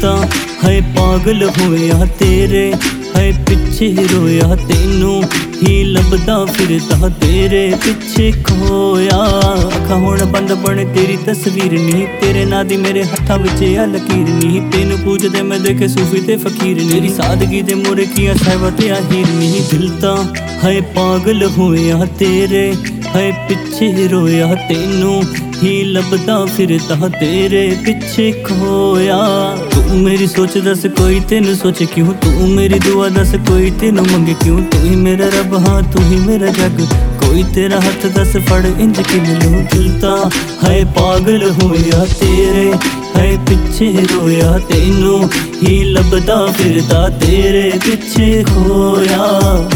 ਤਾਂ ਹੈ ਪਾਗਲ ਹੋਇਆ ਤੇਰੇ, ਹੈ ਪਿੱਛੇ ਰੋਇਆ ਤੈਨੂੰ ਹੀ ਲੱਭਦਾ ਫਿਰਦਾ ਤੇਰੇ ਪਿੱਛੇ ਖੋਇਆ। ਅੱਖਾਂ ਹੁਣ ਬੰਦ ਬਣ ਤੇਰੀ ਤਸਵੀਰ ਨੀ, ਤੇਰੇ ਨਾਂ ਦੀ ਮੇਰੇ ਹੱਥਾਂ ਵਿੱਚ ਆ ਲਕੀਰ ਨੀ। ਤੈਨੂੰ ਪੁੱਛਦੇ ਮੈਂ ਦੇਖੇ ਸੂਫੀ ਤੇ ਫਕੀਰ ਨੀ, ਤੇਰੀ ਸਾਦਗੀ ਦੇ ਮੋਰੇ ਕੀਆ ਸਹਿਬਾ ਤੇ ਹੀਰ ਨੀ। ਦਿਲ ਤਾਂ ਹੈ ਪਾਗਲ ਹੋਇਆ ਤੇਰੇ, ਹੈ ਪਿੱਛੇ ਰੋਇਆ ਤੈਨੂੰ ਹੀ ਲੱਭਦਾ ਫਿਰਦਾ ਤੇਰੇ ਪਿੱਛੇ ਖੋਇਆ। ਤੂੰ ਮੇਰੀ ਸੋਚ ਦੱਸ ਕੋਈ ਤੈਨੂੰ ਸੋਚ ਕਿਉਂ, ਤੂੰ ਮੇਰੀ ਦੁਆ ਦੱਸ ਕੋਈ ਤੈਨੂੰ ਮੰਗੇ ਕਿਉਂ। ਤੂੰ ਹੀ ਮੇਰਾ ਰੱਬ ਹਾਂ ਤੂੰ ਹੀ ਮੇਰਾ ਜੱਗ, ਕੋਈ ਤੇਰਾ ਹੱਥ ਦੱਸ ਫੜ ਇੰਜ ਕਿਵੇਂ ਲੂੰ। ਦਿਲ ਤਾਂ ਹੈ ਪਾਗਲ ਹੋਇਆ ਤੇਰੇ, ਹੈ ਪਿੱਛੇ ਰੋਇਆ ਤੈਨੂੰ ਹੀ ਲੱਭਦਾ ਫਿਰਦਾ ਤੇਰੇ ਪਿੱਛੇ ਖੋਇਆ।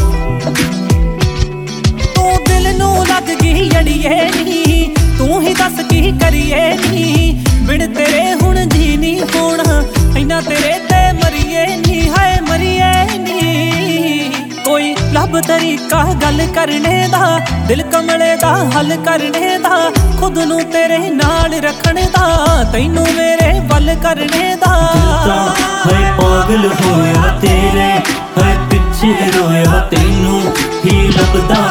ਤੂੰ ਦਿਲ ਨੂੰ ਲੱਗ ਗਈ ਅੜੀਏ ਨੀ, ਤੂੰ ਹੀ ਦੱਸ ਕੀ ਕਰੀਏ ਨੀ। ਬਿਨ ਤੇਰੇ ਹੁਣ ਜੀ ਨਹੀਂ ਹੋਣਾ, ਇੰਨਾ ਤੇਰੇ ਤੇ ਮਰੀਏ ਨੀ, ਹਾਏ ਮਰੀਏ ਨੀ। ਕੋਈ ਲੱਭ ਤਰੀਕਾ ਗੱਲ ਕਰਨੇ ਦਾ, ਦਿਲ ਕਮਲੇ ਦਾ ਹੱਲ ਕਰਨੇ ਦਾ, ਖੁਦ ਨੂੰ ਤੇਰੇ ਨਾਲ ਰੱਖਣ ਦਾ, ਤੈਨੂੰ ਮੇਰੇ ਵੱਲ ਕਰਨੇ ਦਾ। ਦਿਲ ਤਾਂ ਹੈ ਪਾਗਲ ਹੋਇਆ ਤੇਰੇ, ਹੈ ਪਿੱਛੇ ਰੋਇਆ ਤੈਨੂੰ ਹੀ ਲੱਭਦਾ